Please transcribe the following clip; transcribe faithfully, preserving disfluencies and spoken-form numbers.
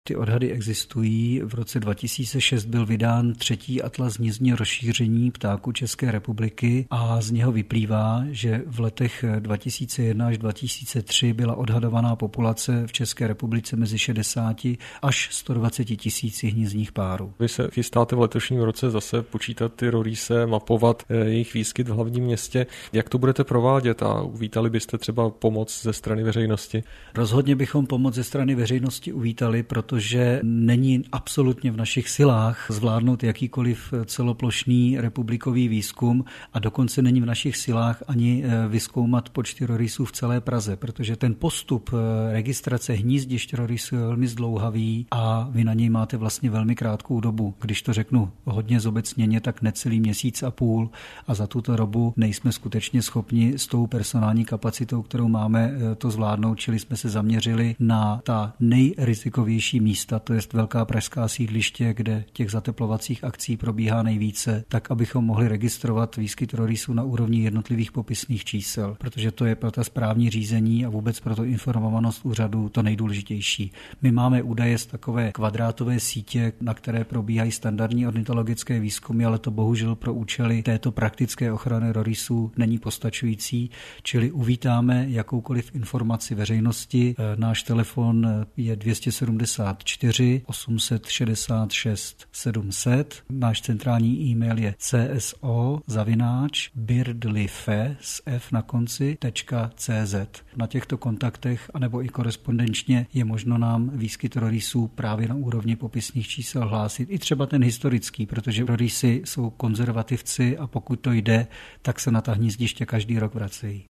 Ty odhady existují. V roce dva tisíce šest byl vydán třetí atlas hnízdního rozšíření ptáků České republiky a z něho vyplývá, že v letech dva tisíce jedna až dva tisíce tři byla odhadovaná populace v České republice mezi šedesáti až sto dvaceti tisíci hnízdních párů. Vy se chystáte v letošním roce zase počítat ty rorýse, mapovat jejich výskyt v hlavním městě. Jak to budete provádět a uvítali byste třeba pomoc ze strany veřejnosti? Rozhodně bychom pomoc ze strany veřejnosti uvítali, protože není absolutně v našich silách zvládnout jakýkoliv celoplošný republikový výzkum a dokonce není v našich silách ani vyzkoumat počty rorýsů v celé Praze, protože ten postup registrace hnízdišť rorýsů je velmi zdlouhavý a vy na něj máte vlastně velmi krátkou dobu. Když to řeknu hodně zobecněně, tak necelý měsíc a půl a za tuto dobu nejsme skutečně schopni s tou personální kapacitou, kterou máme, to zvládnout, čili jsme se zaměřili na ta nejrizikovější místa, to je velká pražská sídliště, kde těch zateplovacích akcí probíhá nejvíce, tak abychom mohli registrovat výskyt rorýsů na úrovni jednotlivých popisných čísel, protože to je pro ta správní řízení a vůbec pro to informovanost úřadu to nejdůležitější. My máme údaje z takové kvadrátové sítě, na které probíhají standardní ornitologické výzkumy, ale to bohužel pro účely této praktické ochrany rorýsů není postačující, čili uvítáme jakoukoliv informaci veřejnosti. Náš telefon je dvě stě sedmdesát čtyři osm set šedesát šest sedm set. Náš centrální e-mail je cso zavináč birdlife s f na konci .cz. Na těchto kontaktech anebo i korespondenčně je možno nám výskyt rorýsů právě na úrovni popisných čísel hlásit. I třeba ten historický, protože rorýsy jsou konzervativci a pokud to jde, tak se na ta hnízdiště každý rok vracejí.